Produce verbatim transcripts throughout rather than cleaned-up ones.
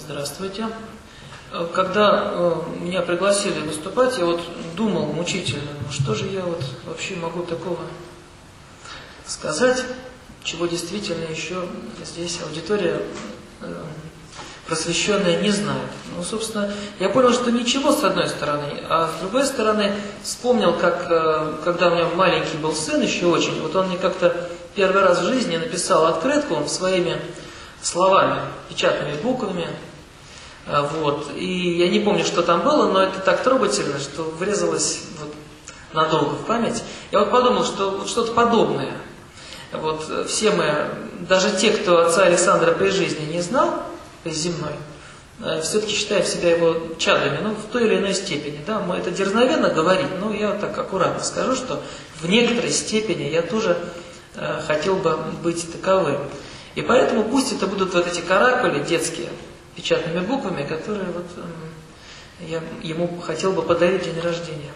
Здравствуйте. Когда меня пригласили выступать, я вот думал мучительно, ну что же я вот вообще могу такого сказать, чего действительно еще здесь аудитория просвещенная не знает. Ну, собственно, я понял, что ничего с одной стороны, а с другой стороны вспомнил, как когда у меня маленький был сын, еще очень, вот он мне как-то первый раз в жизни написал открытку своими словами, печатными буквами. Вот. И я не помню, что там было, но это так трогательно, что врезалось вот надолго в память. Я вот подумал, что вот что-то подобное. Вот все мы, даже те, кто отца Александра при жизни не знал, земной, все-таки считаем себя его чадами, ну, в той или иной степени. Да? Мы это дерзновенно говорить, но я так аккуратно скажу, что в некоторой степени я тоже э, хотел бы быть таковым. И поэтому пусть это будут вот эти каракули детские, печатными буквами, которые вот э, я ему хотел бы подарить в день рождения.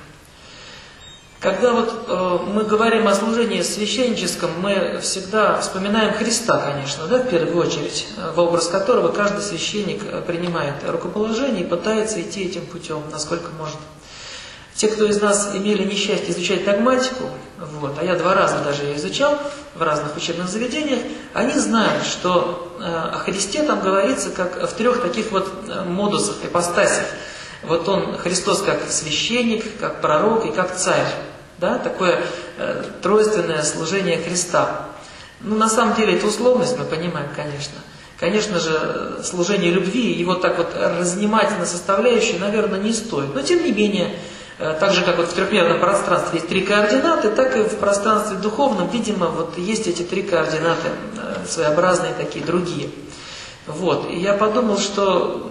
Когда вот э, мы говорим о служении священническом, мы всегда вспоминаем Христа, конечно, да, в первую очередь, в образ которого каждый священник принимает рукоположение и пытается идти этим путем, насколько может. Те, кто из нас имели несчастье изучать догматику, вот, а я два раза даже ее изучал в разных учебных заведениях, они знают, что э, о Христе там говорится как в трех таких вот модусах, ипостасях. Вот он, Христос, как священник, как пророк и как царь. Да, такое э, тройственное служение Христа. Ну, на самом деле, это условность, мы понимаем, конечно. Конечно же, служение любви, его так вот разнимать на составляющие, наверное, не стоит. Но, тем не менее, э, так же, как вот в трехмерном пространстве есть три координаты, так и в пространстве духовном, видимо, вот есть эти три координаты, э, своеобразные такие, другие. Вот. И я подумал, что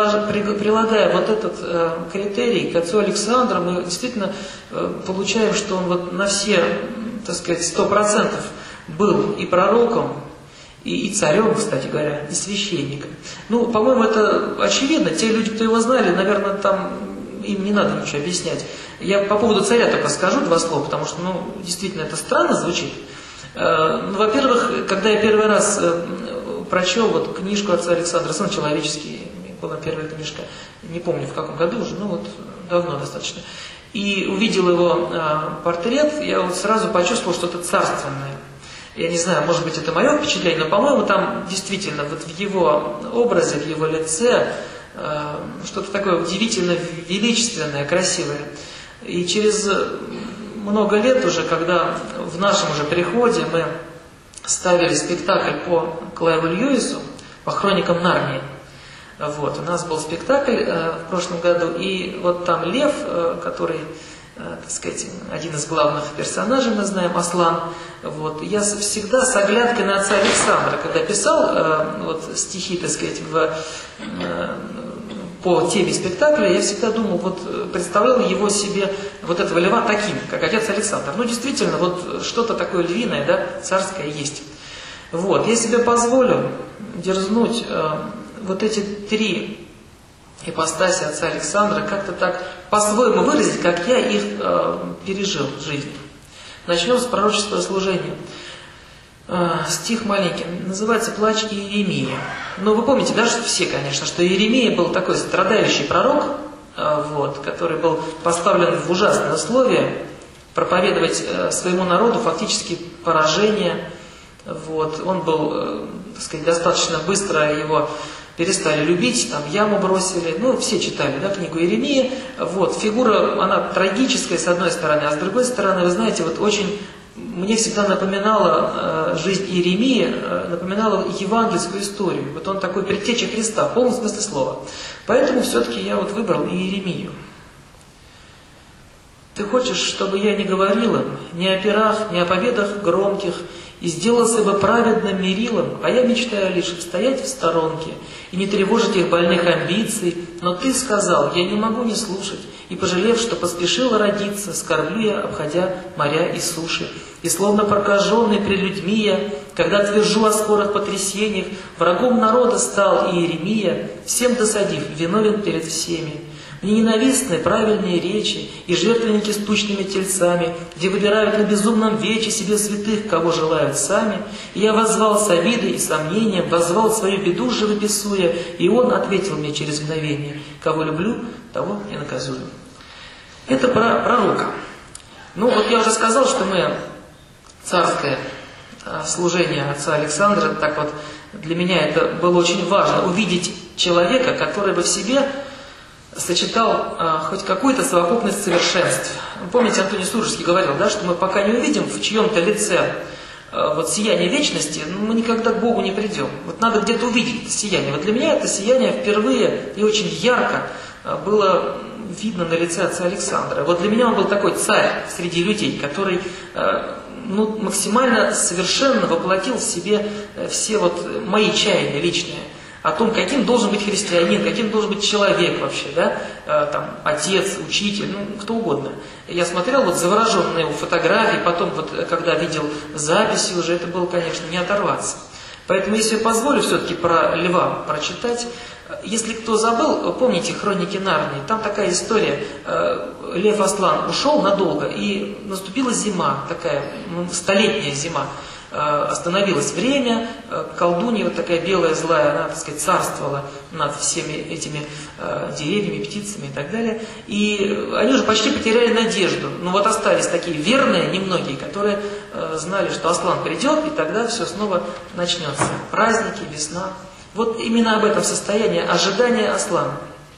прилагая вот этот э, критерий к отцу Александру, мы действительно э, получаем, что он вот на все, так сказать, сто процентов был и пророком, и, и царем, кстати говоря, и священником. Ну, по-моему, это очевидно. Те люди, кто его знали, наверное, там им не надо ничего объяснять. Я по поводу царя только скажу два слова, потому что, ну, действительно, это странно звучит. Э, ну, во-первых, когда я первый раз э, прочел вот книжку отца Александра, «Сын человеческий», была первая книжка, не помню в каком году уже, ну вот давно достаточно, и увидел его э, портрет, я вот сразу почувствовал что-то царственное. Я не знаю, может быть, это мое впечатление, но, по-моему, там действительно вот в его образе, в его лице э, что-то такое удивительно величественное, красивое. И через много лет уже, когда в нашем уже приходе мы ставили спектакль по Клайву Льюису, по хроникам Нарнии. Вот, у нас был спектакль э, в прошлом году, и вот там лев, э, который, э, так сказать, один из главных персонажей, мы знаем, Аслан. Вот, я всегда с оглядкой на отца Александра, когда писал э, вот, стихи, так сказать, в, э, по теме спектакля, я всегда думал, вот представлял его себе, вот этого льва таким, как отец Александр. Ну, действительно, вот что-то такое львиное, да, царское есть. Вот, я себе позволю дерзнуть э, вот эти три ипостаси отца Александра как-то так по-своему выразить, как я их э, пережил в жизни. Начнем с пророческого служения. Э, стих маленький, называется «Плач Иеремии». Ну, вы помните, да, что все, конечно, что Иеремия был такой страдающий пророк, э, вот, который был поставлен в ужасное условие проповедовать э, своему народу фактически поражение. Вот, он был, э, так сказать, достаточно быстро его перестали любить, там яму бросили, ну, все читали, да, книгу Иеремии. Вот, фигура, она трагическая с одной стороны, а с другой стороны, вы знаете, вот очень, мне всегда напоминала э, жизнь Иеремии, э, напоминала евангельскую историю. Вот он такой предтеча Христа, в полном смысле слова. Поэтому все-таки я вот выбрал Иеремию. Ты хочешь, чтобы я не говорил им ни о пирах, ни о победах громких, и сделался бы праведным мерилом, а я мечтаю лишь стоять в сторонке и не тревожить их больных амбиций, но ты сказал, я не могу не слушать, и, пожалев, что поспешила родиться, скорблю я, обходя моря и суши. И словно прокаженный пред людьми я, когда твержу о скорых потрясениях, врагом народа стал Иеремия, всем досадив, виновен перед всеми. Мне ненавистны правильные речи и жертвенники с тучными тельцами, где выбирают на безумном вече себе святых, кого желают сами. И я воззвал с обидой и сомнением, воззвал свою беду живописуя, и он ответил мне через мгновение: кого люблю, того и наказую. Это про пророка. Ну вот я уже сказал, что мы царское служение отца Александра, так вот для меня это было очень важно, увидеть человека, который бы в себе сочетал а, хоть какую-то совокупность совершенств. Помните, Антоний Сурожский говорил, да, что мы пока не увидим в чьем-то лице а, вот сияние вечности, ну, мы никогда к Богу не придем. Вот надо где-то увидеть это сияние. Вот для меня это сияние впервые и очень ярко а, было видно на лице отца Александра. Вот для меня он был такой царь среди людей, который а, ну, максимально совершенно воплотил в себе все вот мои чаяния личные. О том, каким должен быть христианин, каким должен быть человек вообще, да, э, там, отец, учитель, ну, кто угодно. Я смотрел вот завороженно на его фотографии, потом вот, когда видел записи уже, это было, конечно, не оторваться. Поэтому, если я позволю все-таки про льва прочитать, если кто забыл, помните «Хроники Нарнии», там такая история, э, Лев Аслан ушел надолго, и наступила зима, такая ну, столетняя зима. Остановилось время, колдунья, вот такая белая, злая, она, так сказать, царствовала над всеми этими э, деревьями, птицами и так далее. И они уже почти потеряли надежду. Но вот остались такие верные, немногие, которые э, знали, что Аслан придет, и тогда все снова начнется. Праздники, весна. Вот именно об этом состоянии ожидания Аслана.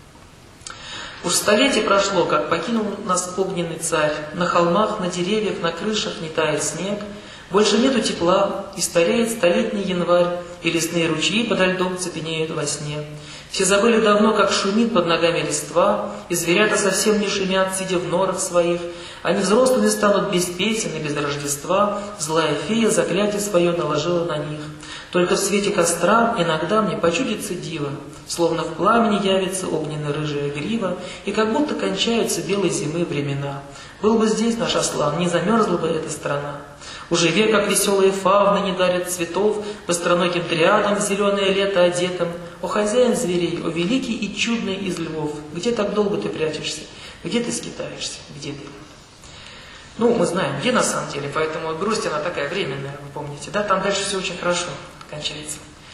Уж столетие прошло, как покинул нас огненный царь. На холмах, на деревьях, на крышах не тает снег. Больше нету тепла, и стареет столетний январь, и лесные ручьи подо льдом цепенеют во сне. Все забыли давно, как шумит под ногами листва, и зверята совсем не шумят, сидя в норах своих. Они взрослыми станут без песен и без Рождества, злая фея заклятие свое наложила на них. Только в свете костра иногда мне почудится диво, словно в пламени явится огненно-рыжая грива, и как будто кончаются белой зимы времена. Был бы здесь наш Аслан, не замерзла бы эта страна. Уже век, как веселые фавны, не дарят цветов быстроногим дриадам в зеленое лето одетым. О хозяин зверей, о великий и чудный из львов, где так долго ты прячешься, где ты скитаешься, где ты? Ну, мы знаем, где на самом деле, поэтому грусть, она такая временная, вы помните, да? Там дальше все очень хорошо кончается.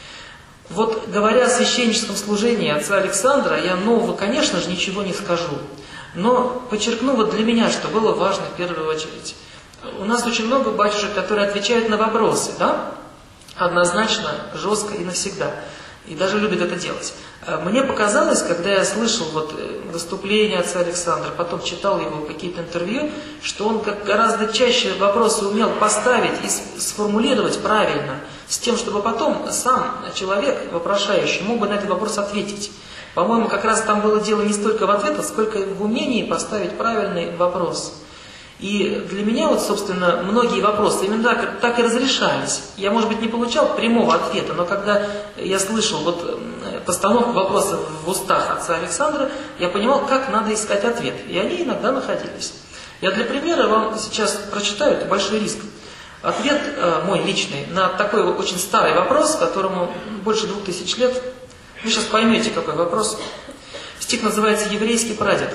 Вот, говоря о священническом служении отца Александра, я нового, конечно же, ничего не скажу. Но подчеркну вот для меня, что было важно в первую очередь. У нас очень много батюшек, которые отвечают на вопросы, да? Однозначно, жестко и навсегда. И даже любят это делать. Мне показалось, когда я слышал вот выступление отца Александра, потом читал его какие-то интервью, что он как гораздо чаще вопросы умел поставить и сформулировать правильно, с тем, чтобы потом сам человек, вопрошающий, мог бы на этот вопрос ответить. По-моему, как раз там было дело не столько в ответах, сколько в умении поставить правильный вопрос. И для меня, вот, собственно, многие вопросы именно так, так и разрешались. Я, может быть, не получал прямого ответа, но когда я слышал вот постановку вопросов в устах отца Александра, я понимал, как надо искать ответ. И они иногда находились. Я для примера вам сейчас прочитаю, это большой риск. Ответ э, мой личный на такой очень старый вопрос, которому больше двух тысяч лет. Вы сейчас поймете, какой вопрос. Стих называется «Еврейский прадед».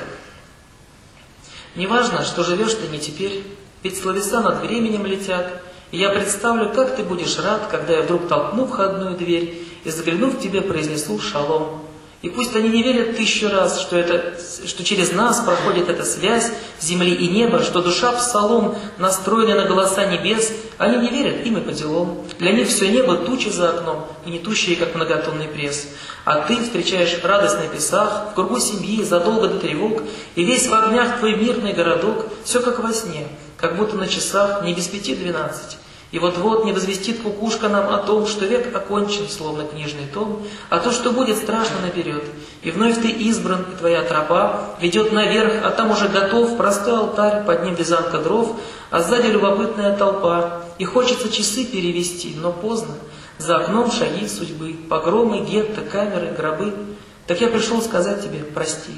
«Неважно, что живешь ты не теперь, ведь словеса над временем летят, и я представлю, как ты будешь рад, когда я вдруг толкну входную дверь и, заглянув к тебе, произнесу шалом. И пусть они не верят тысячу раз, что, это, что через нас проходит эта связь земли и неба, что душа псалом настроена на голоса небес, они не верят, им и по делам. Для них все небо тучи за окном, и не тущие, как многотонный пресс. А ты встречаешь радостный Песах, в кругу семьи, задолго до тревог, и весь в огнях твой мирный городок, все как во сне, как будто на часах не без пяти двенадцать. И вот-вот не возвестит кукушка нам о том, что век окончен, словно книжный том, а то, что будет, страшно наперед. И вновь ты избран, и твоя тропа ведет наверх, а там уже готов простой алтарь, под ним вязанка дров, а сзади любопытная толпа. И хочется часы перевести, но поздно. За окном шаги судьбы, погромы, гетто, камеры, гробы. Так я пришел сказать тебе прости».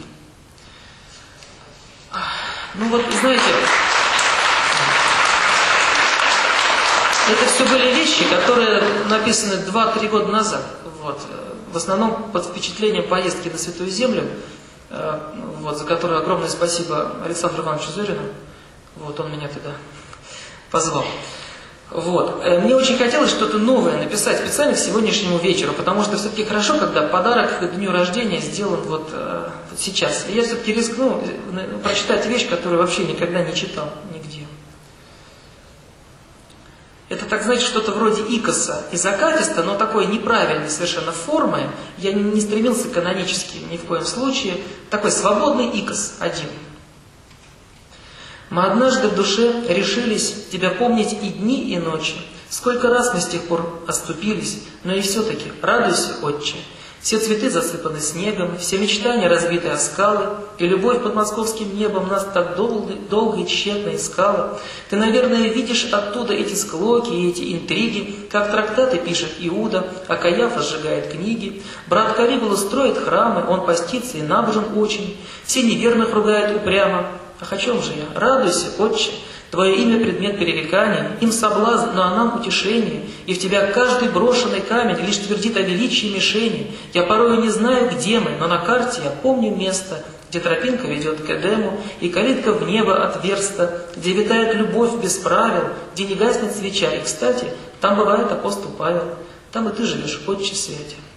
Ну вот, знаете... Это все были вещи, которые написаны два-три года назад. Вот. В основном под впечатлением поездки на Святую Землю. вот, за которую огромное спасибо Александру Ивановичу Зорину. Вот, он меня туда позвал. Вот. Мне очень хотелось что-то новое написать специально к сегодняшнему вечеру, потому что все-таки хорошо, когда подарок к дню рождения сделан вот, э, вот сейчас. И я все-таки рискну прочитать вещь, которую вообще никогда не читал нигде. Это, так знаете, что-то вроде икоса из акафиста, но такой неправильной совершенно формы. Я не стремился канонически ни в коем случае. Такой свободный икос один. Мы однажды в душе решились тебя помнить и дни, и ночи. Сколько раз мы с тех пор оступились, но и все-таки радуйся, Отче. Все цветы засыпаны снегом, все мечтания разбиты о скалы, и любовь под московским небом нас так долго, долго и тщетно искала. Ты, наверное, видишь оттуда эти склоки и эти интриги, как трактаты пишет Иуда, а Каяфа сжигает книги. Брат Калигула строит храмы, он постится и набожен очень, все неверных ругает упрямо. Ах, о чем же я? Радуйся, Отче, Твое имя предмет пререкания, им соблазн, но а нам утешение, и в Тебя каждый брошенный камень лишь твердит о величии мишени. Я порою не знаю, где мы, но на карте я помню место, где тропинка ведет к Эдему, и калитка в небо отверста, где витает любовь без правил, где не гаснет свеча. И, кстати, там бывает апостол Павел, там и ты живешь, Отче Святе.